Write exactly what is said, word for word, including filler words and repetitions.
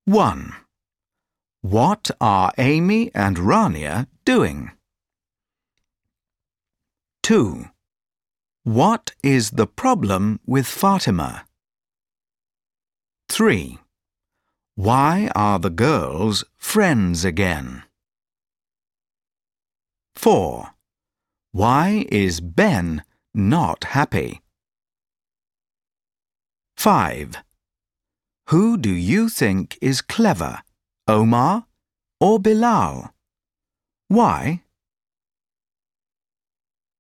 one. What are Amy and Rania doing? two. What is the problem with Fatima? three. Why are the girls friends again? four. Why is Ben not happy? five. Who do you think is clever, Omar or Bilal? Why?